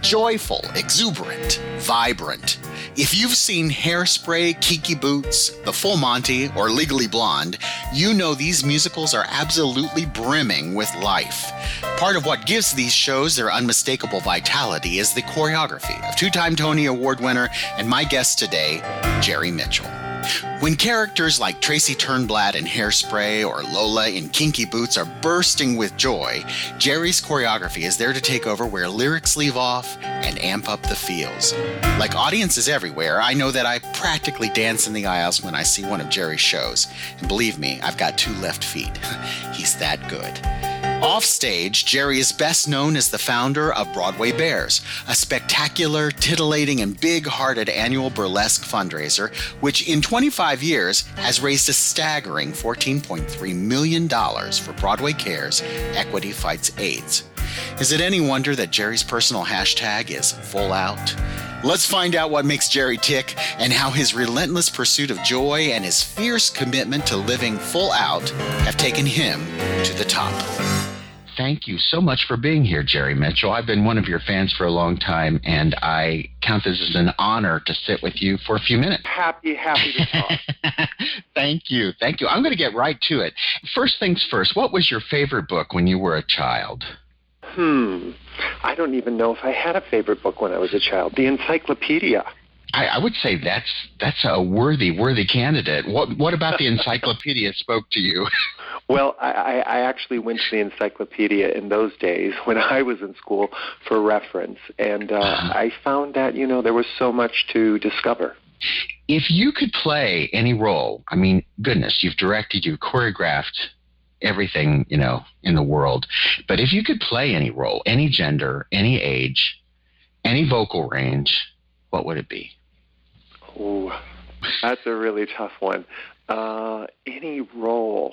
Joyful, exuberant, vibrant. If you've seen Hairspray, Kiki Boots, The Full Monty, or Legally Blonde, you know these musicals are absolutely brimming with life. Part of what gives these shows their unmistakable vitality is the choreography of two-time Tony Award winner and my guest today, Jerry Mitchell. When characters like Tracy Turnblad in Hairspray or Lola in Kinky Boots are bursting with joy, Jerry's choreography is there to take over where lyrics leave off and amp up the feels. Like audiences everywhere, I know that I practically dance in the aisles when I see one of Jerry's shows. And believe me, I've got two left feet. He's that good. Offstage, Jerry is best known as the founder of Broadway Bears, a spectacular, titillating, and big-hearted annual burlesque fundraiser, which in 25 years has raised a staggering $14.3 million for Broadway Cares Equity Fights AIDS. Is it any wonder that Jerry's personal hashtag is Full Out? Let's find out what makes Jerry tick and how his relentless pursuit of joy and his fierce commitment to living full out have taken him to the top. Thank you so much for being here, Jerry Mitchell. I've been one of your fans for a long time, and I count this as an honor to sit with you for a few minutes. Happy to talk. Thank you. I'm going to get right to it. First things first, what was your favorite book when you were a child? I don't even know if I had a favorite book when I was a child. The encyclopedia. I would say that's a worthy candidate. What about the encyclopedia spoke to you? Well, I actually went to the encyclopedia in those days when I was in school for reference, and I found that, there was so much to discover. If you could play any role, I mean, goodness, you've directed, you've choreographed everything, in the world, but if you could play any role, any gender, any age, any vocal range, what would it be? Oh, that's a really tough one. Any role.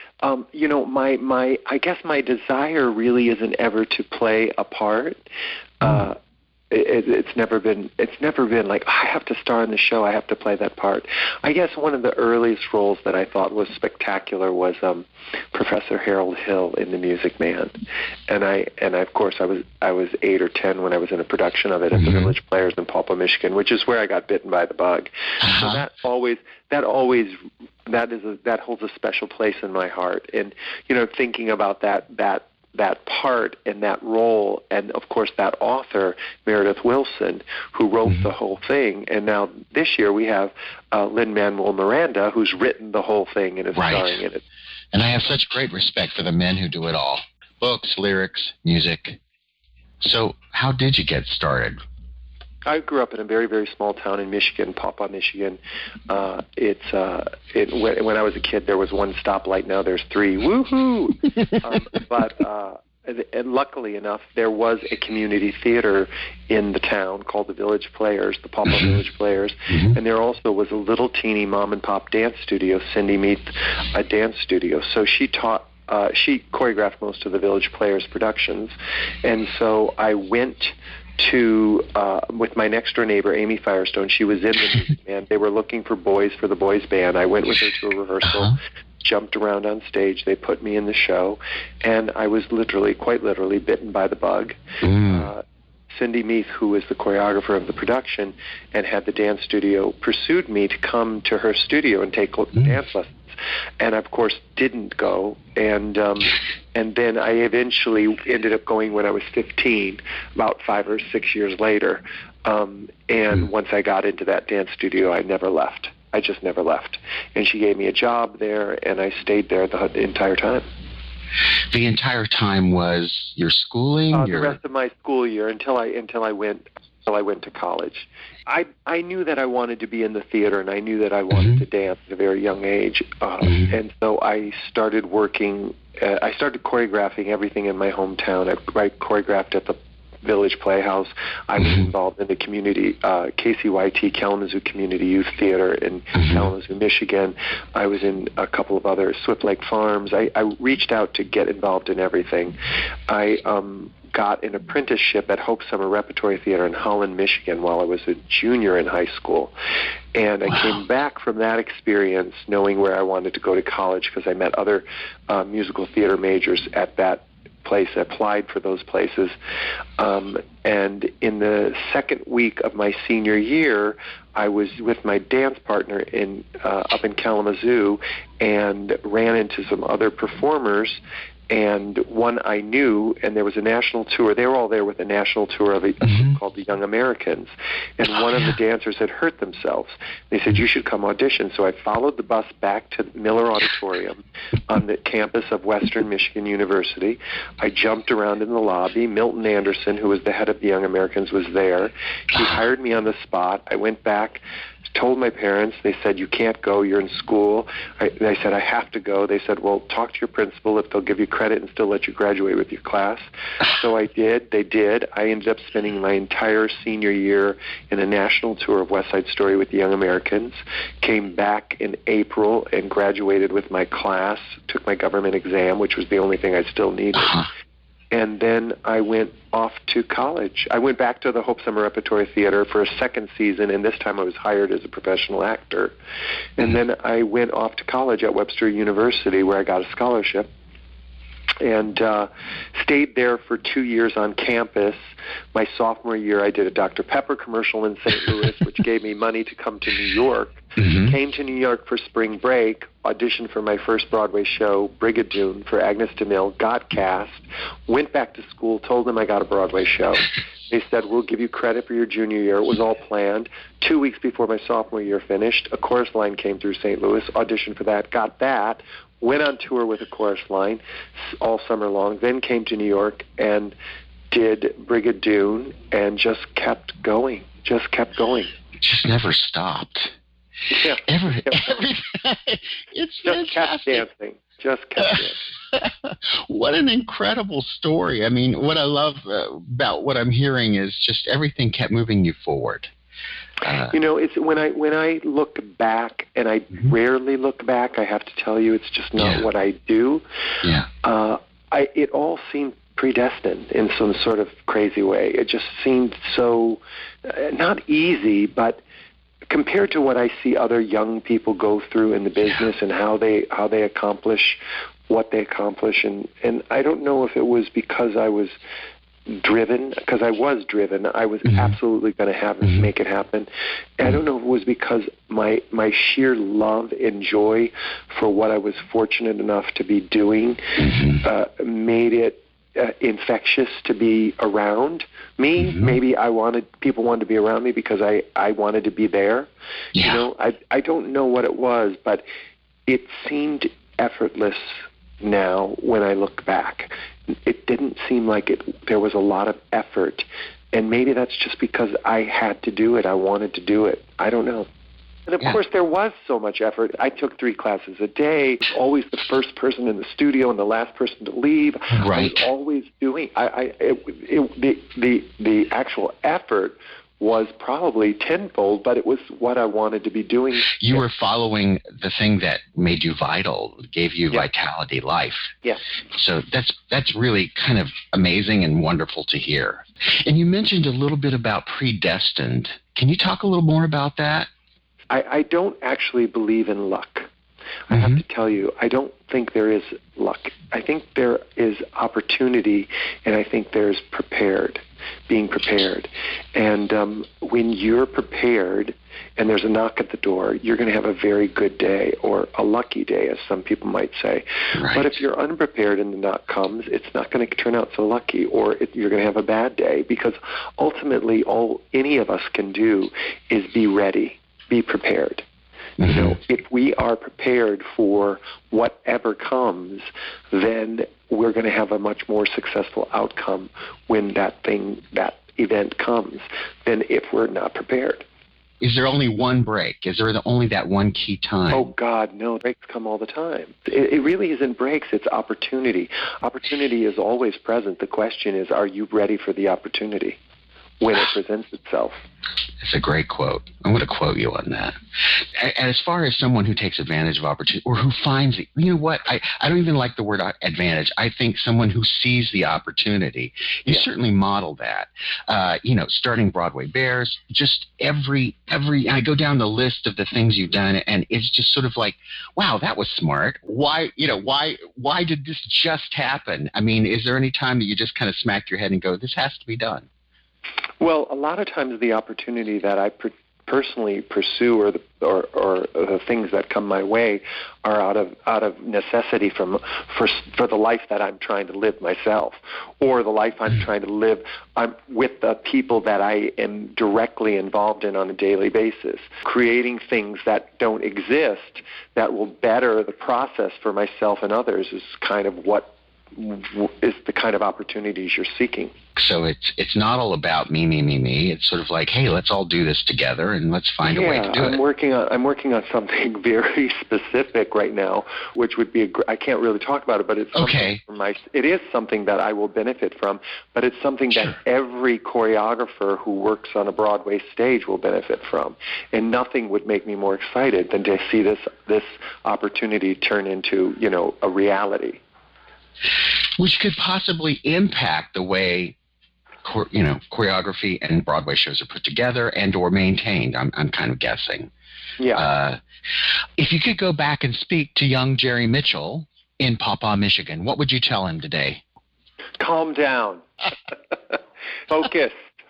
I guess my desire really isn't ever to play a part. It's never been like, I have to star in the show, I have to play that part. I guess one of the earliest roles that I thought was spectacular was Professor Harold Hill in The Music Man, and of course I was 8 or 10 when I was in a production of it at the Village Players in Pawpaw, Michigan, which is where I got bitten by the bug. So that holds a special place in my heart, and thinking about that part and that role, and of course that author, Meredith Wilson, who wrote the whole thing. And now this year we have Lin-Manuel Miranda, who's written the whole thing and is starring in it. And I have such great respect for the men who do it all. Books, lyrics, music. So how did you get started? I grew up in a very, very small town in Michigan, Pawpaw, Michigan. When I was a kid, there was one stoplight. Now there's 3. Woohoo! And luckily enough, there was a community theater in the town called the Village Players, the Pawpaw Village Players, and there also was a little teeny mom-and-pop dance studio, Cindy Meath, a dance studio. So she choreographed most of the Village Players productions, and so I went to with my next door neighbor, Amy Firestone. She was in the Music Man. They were looking for boys for the boys band. I went with her to a rehearsal, jumped around on stage. They put me in the show, and I was quite literally bitten by the bug. Cindy Meath, who was the choreographer of the production and had the dance studio, pursued me to come to her studio and take dance lessons. And of course didn't go, and then I eventually ended up going when I was 15, about 5 or 6 years later. And once I got into that dance studio, I never left. I just never left. And she gave me a job there, and I stayed there the entire time. The entire time was your schooling? The rest of my school year until I went to college. I knew that I wanted to be in the theater, and I knew that I wanted to dance at a very young age. And so I started working. I started choreographing everything in my hometown. I choreographed at the Village Playhouse. I was involved in the community, KCYT, Kalamazoo Community Youth Theater in Kalamazoo, Michigan. I was in a couple of other Swift Lake Farms. I reached out to get involved in everything. I got an apprenticeship at Hope Summer Repertory Theater in Holland, Michigan while I was a junior in high school. And I came back from that experience knowing where I wanted to go to college because I met other musical theater majors at that place, applied for those places. And in the second week of my senior year, I was with my dance partner up in Kalamazoo and ran into some other performers, and one I knew, and there was a national tour. They were all there with a national tour of a group called the Young Americans, and one of the dancers had hurt themselves. They said, you should come audition. So I followed the bus back to Miller Auditorium on the campus of Western Michigan University. I jumped around in the lobby. Milton Anderson, who was the head of the Young Americans, was there. He hired me on the spot. I went back, told my parents. They said, you can't go, you're in school. I said, I have to go. They said, well, talk to your principal if they'll give you credit and still let you graduate with your class. So I did. They did. I ended up spending my entire senior year in a national tour of West Side Story with the Young Americans, came back in April and graduated with my class, took my government exam, which was the only thing I still needed. And then I went off to college. I went back to the Hope Summer Repertory Theater for a second season, and this time I was hired as a professional actor. And then I went off to college at Webster University, where I got a scholarship, and stayed there for 2 years on campus. My sophomore year, I did a Dr. Pepper commercial in St. Louis, which gave me money to come to New York. Came to New York for spring break, auditioned for my first Broadway show, Brigadoon, for Agnes DeMille, got cast, went back to school, told them I got a Broadway show. They said, we'll give you credit for your junior year. It was all planned. 2 weeks before my sophomore year finished, a chorus line came through St. Louis, auditioned for that, got that, went on tour with a chorus line all summer long, then came to New York and did Brigadoon and just kept going, Just never stopped. Yeah. It's just kept dancing. Just kept dancing. What an incredible story. I mean, what I love about what I'm hearing is just everything kept moving you forward. It's when I look back, and I rarely look back, I have to tell you, it's just not what I do. Yeah. It all seemed predestined in some sort of crazy way. It just seemed so not easy, but compared to what I see other young people go through in the business and how they accomplish what they accomplish, and I don't know if it was because I was driven, because I was driven. I was absolutely going to have make it happen. I don't know if it was because my sheer love and joy for what I was fortunate enough to be doing made it infectious to be around me. Maybe people wanted to be around me because I wanted to be there. I don't know what it was, but it seemed effortless now when I look back. It didn't seem like there was a lot of effort, and maybe that's just because I had to do it. I wanted to do it. I don't know. And of course, there was so much effort. I took 3 classes a day, always the first person in the studio and the last person to leave. Right. I was always doing. The actual effort was probably tenfold, but it was what I wanted to be doing. You were following the thing that made you vital, gave you vitality, life. Yes. So that's really kind of amazing and wonderful to hear. And you mentioned a little bit about predestined. Can you talk a little more about that? I don't actually believe in luck. I have to tell you, I don't think there is luck. I think there is opportunity, and I think there's being prepared. And when you're prepared and there's a knock at the door, you're going to have a very good day, or a lucky day, as some people might say. Right. But if you're unprepared and the knock comes, it's not going to turn out so lucky, or you're going to have a bad day, because ultimately all any of us can do is be ready, be prepared. If we are prepared for whatever comes, then we're going to have a much more successful outcome when that event comes than if we're not prepared. Is there only one break? Is there only that one key time? Oh, God, no. Breaks come all the time. It really isn't breaks. It's opportunity. Opportunity is always present. The question is, are you ready for the opportunity when it presents itself? That's a great quote. I'm going to quote you on that. And as far as someone who takes advantage of opportunity or who finds it, you know what? I don't even like the word advantage. I think someone who sees the opportunity. You certainly model that. Starting Broadway Bears, just every, I go down the list of the things you've done, and it's just sort of like, wow, that was smart. Why did this just happen? I mean, is there any time that you just kind of smack your head and go, this has to be done? Well, a lot of times the opportunity that I personally pursue, or the things that come my way, are out of necessity for the life that I'm trying to live myself, or the life I'm trying to live with the people that I am directly involved in on a daily basis. Creating things that don't exist that will better the process for myself and others is kind of what is the kind of opportunities you're seeking. So it's not all about me. It's sort of like, hey, let's all do this together and let's find a way to do it. I'm working on something very specific right now, which would be I can't really talk about it, but it's something it is something that I will benefit from, but it's something that every choreographer who works on a Broadway stage will benefit from. And nothing would make me more excited than to see this opportunity turn into, a reality. Which could possibly impact the way, choreography and Broadway shows are put together and or maintained. I'm kind of guessing. Yeah. If you could go back and speak to young Jerry Mitchell in Paw Paw, Michigan, what would you tell him today? Calm down. Focus.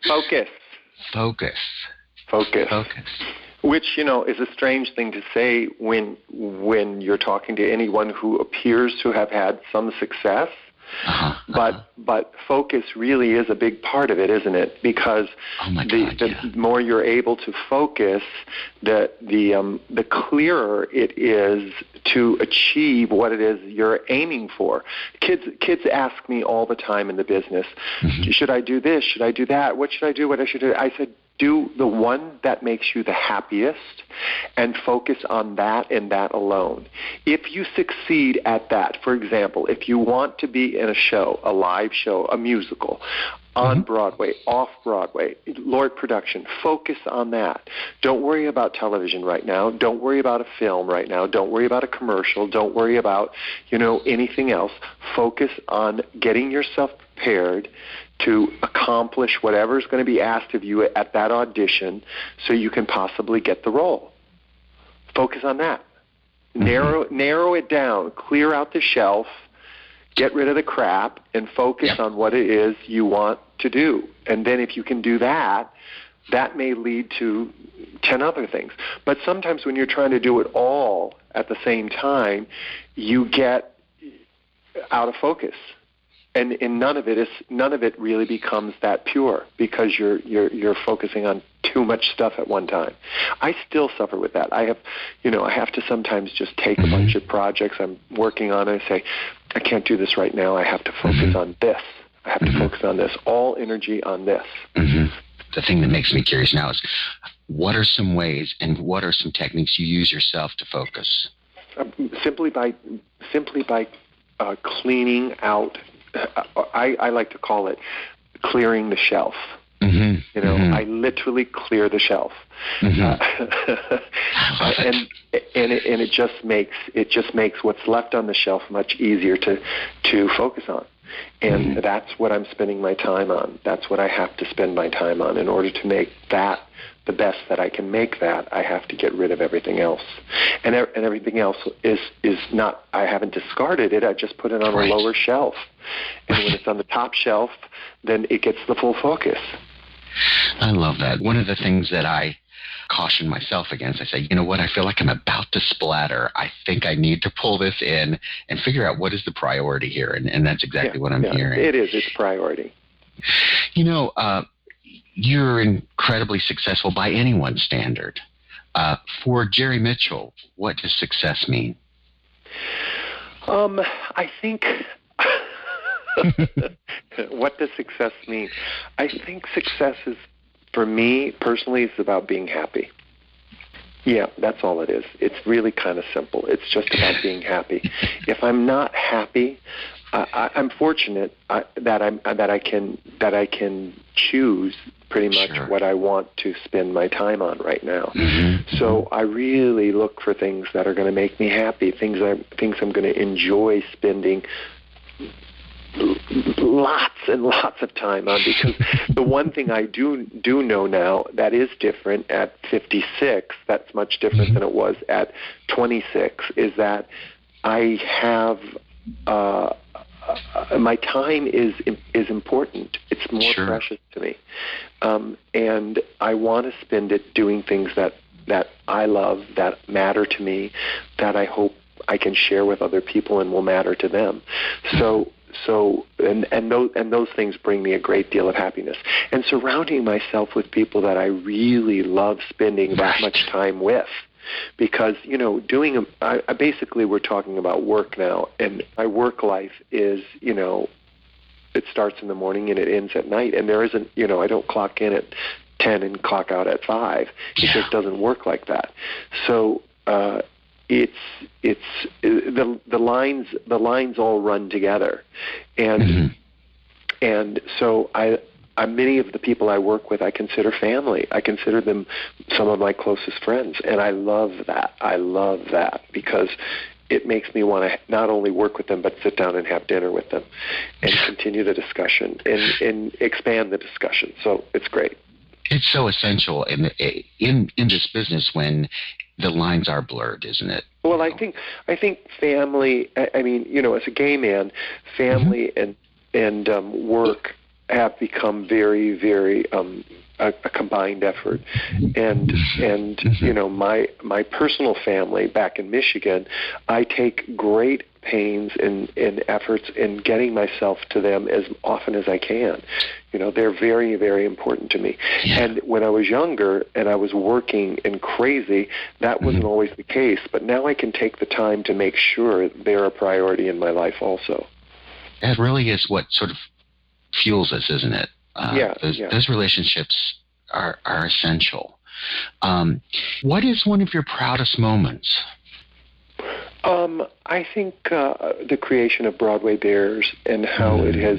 Which, is a strange thing to say when you're talking to anyone who appears to have had some success. But focus really is a big part of it, isn't it? Because the more you're able to focus, the clearer it is to achieve what it is you're aiming for. Kids ask me all the time in the business, should I do this? Should I do that? What should I do? What I should do? I said, do the one that makes you the happiest and focus on that and that alone. If you succeed at that, for example, if you want to be in a show, a live show, a musical, on Broadway, off Broadway, Lord production, focus on that. Don't worry about television right now. Don't worry about a film right now. Don't worry about a commercial. Don't worry about, anything else. Focus on getting yourself prepared to accomplish whatever is going to be asked of you at that audition so you can possibly get the role. Focus on that. Narrow it down. Clear out the shelf. Get rid of the crap and focus on what it is you want to do. And then if you can do that, that may lead to 10 other things. But sometimes when you're trying to do it all at the same time, you get out of focus. And none of it really becomes that pure because you're focusing on too much stuff at one time. I still suffer with that. I have to sometimes just take a bunch of projects I'm working on and say, I can't do this right now. I have to focus on this. I have to focus on this. All energy on this. The thing that makes me curious now is, what are some ways and what are some techniques you use yourself to focus? Simply by cleaning out. I like to call it clearing the shelf. I literally clear the shelf, and it just makes what's left on the shelf much easier to focus on. And that's what I'm spending my time on. That's what I have to spend my time on. In order to make that the best that I can make that, I have to get rid of everything else. And everything else is not, I haven't discarded it, I just put it on a lower shelf. And when it's on the top shelf, then it gets the full focus. I love that. One of the things that I caution myself against, I say, you know what, I feel like I'm about to splatter. I think I need to pull this in and figure out what is the priority here. And that's exactly what I'm hearing. It's priority. You're incredibly successful by anyone's standard. For Jerry Mitchell, what does success mean? I think... What does success mean? I think success is, for me personally, it's about being happy. Yeah, that's all it is. It's really kind of simple. It's just about being happy. If I'm not happy, I'm fortunate that I can choose pretty much Sure. what I want to spend my time on right now. Mm-hmm. So I really look for things that are going to make me happy, things I'm going to enjoy spending lots and lots of time on, because the one thing I do know now that is different at 56, that's much different than it was at 26, is that I have my time is important. It's more Sure. precious to me, and I want to spend it doing things that I love, that matter to me, that I hope I can share with other people and will matter to them. So those things bring me a great deal of happiness. And surrounding myself with people that I really love spending that much time with. Because, I basically we're talking about work now, and my work life is, it starts in the morning and it ends at night, and there isn't, I don't clock in at 10 and clock out at 5. It just doesn't work like that. So it's the lines all run together, and so many of the people I work with I consider family. I consider them some of my closest friends, and I love that because it makes me want to not only work with them but sit down and have dinner with them and continue the discussion and expand the discussion. So it's great. It's so essential in this business when the lines are blurred, isn't it? Well, I think family. I mean, as a gay man, family and work have become very, very a combined effort, and my personal family back in Michigan, I take great pains and efforts in getting myself to them as often as I can. They're very, very important to me. Yeah. And when I was younger and I was working and crazy, that wasn't always the case. But now I can take the time to make sure they're a priority in my life also. That really is what sort of fuels us, isn't it? Those relationships are essential. What is one of your proudest moments? I think the creation of Broadway Bears and how it has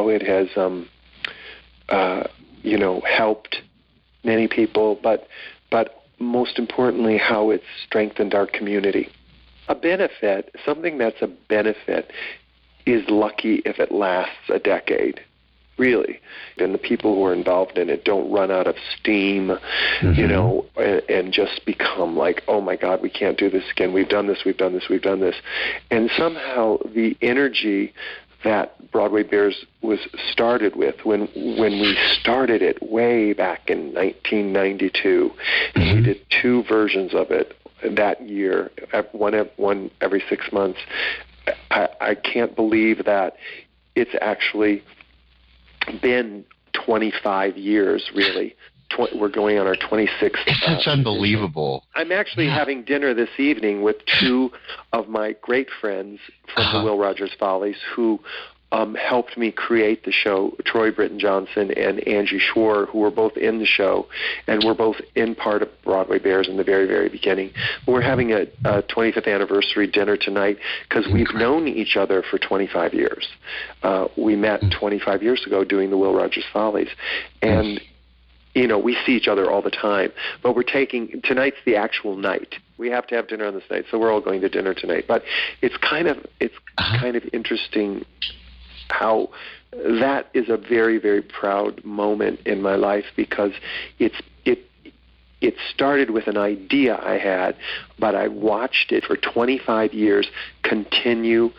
helped many people, but most importantly, how it's strengthened our community. A benefit, something that's a benefit, is lucky if it lasts a decade. Really. And the people who are involved in it don't run out of steam, and just become like, oh my God, we can't do this again. We've done this. And somehow the energy that Broadway Bears was started with when we started it way back in 1992, and we did 2 versions of it that year, one every 6 months. I can't believe that it's actually been 25 years, really. We're going on our 26th. That's unbelievable. I'm actually having dinner this evening with 2 of my great friends from the Will Rogers Follies who helped me create the show, Troy Britton Johnson and Angie Schwar, who were both in the show, and were both in part of Broadway Bears in the very, very beginning. We're having a 25th anniversary dinner tonight because we've known each other for 25 years. We met 25 years ago doing the Will Rogers Follies, and we see each other all the time, but tonight's the actual night. We have to have dinner on this night, so we're all going to dinner tonight. But it's kind of interesting how that is a very, very proud moment in my life, because it started with an idea I had, but I watched it for 25 years continue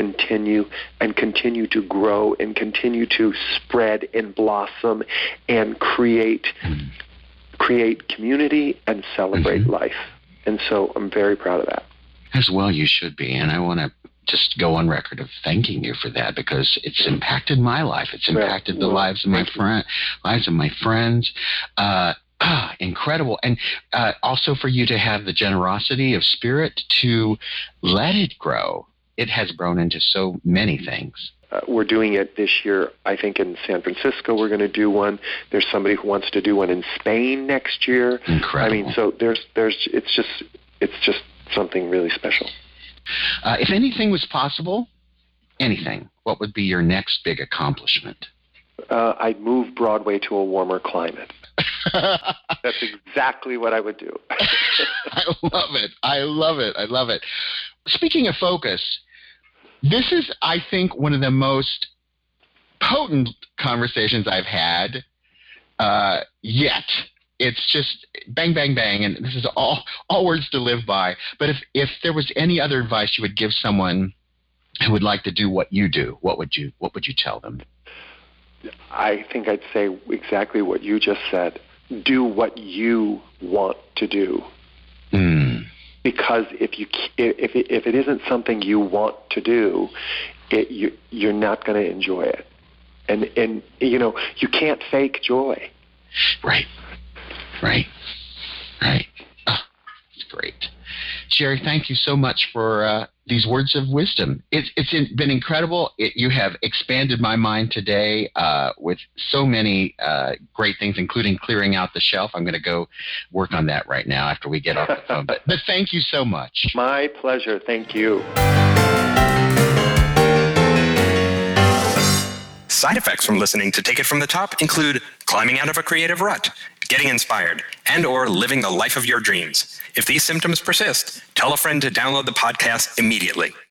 to grow and continue to spread and blossom and create community and celebrate life. And so I'm very proud of that. As well, you should be. And I want to just go on record of thanking you for that, because it's impacted my life. It's impacted the lives of my friends. Incredible. And also for you to have the generosity of spirit to let it grow. It has grown into so many things. We're doing it this year, I think, in San Francisco. We're going to do one. There's somebody who wants to do one in Spain next year. Incredible. I mean, so it's just something really special. If anything was possible, anything, what would be your next big accomplishment? I'd move Broadway to a warmer climate. That's exactly what I would do. I love it. I love it. I love it. Speaking of focus, this is, I think, one of the most potent conversations I've had yet. It's just bang, bang, bang, and this is all words to live by. But if there was any other advice you would give someone who would like to do what you do, what would you tell them? I think I'd say exactly what you just said. Do what you want to do. Because if it isn't something you want to do, you're not going to enjoy it. And you can't fake joy. Right. Oh, it's great. Jerry, thank you so much for these words of wisdom. It's been incredible. You have expanded my mind today with so many great things, including clearing out the shelf. I'm going to go work on that right now after we get off the phone. But thank you so much. My pleasure. Thank you. Side effects from listening to Take It From the Top include climbing out of a creative rut, getting inspired, and or living the life of your dreams. If these symptoms persist, tell a friend to download the podcast immediately.